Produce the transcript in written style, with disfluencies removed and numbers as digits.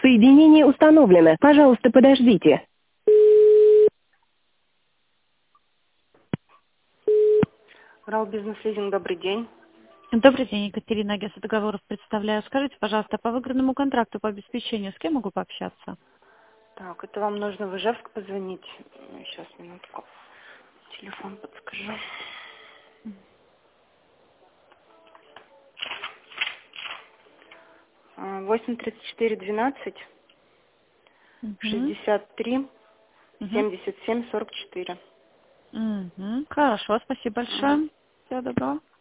Соединение установлено. Пожалуйста, подождите. Урал бизнес-лизинг, добрый день. Добрый день, Екатерина, агентство договоров представляю. Скажите, пожалуйста, по выигранному контракту по обеспечению с кем могу пообщаться? Так, это вам нужно в Ижевск позвонить. Сейчас, минутку. Телефон подскажу. 83412 63 77 44. Хорошо, спасибо большое. Всего доброго.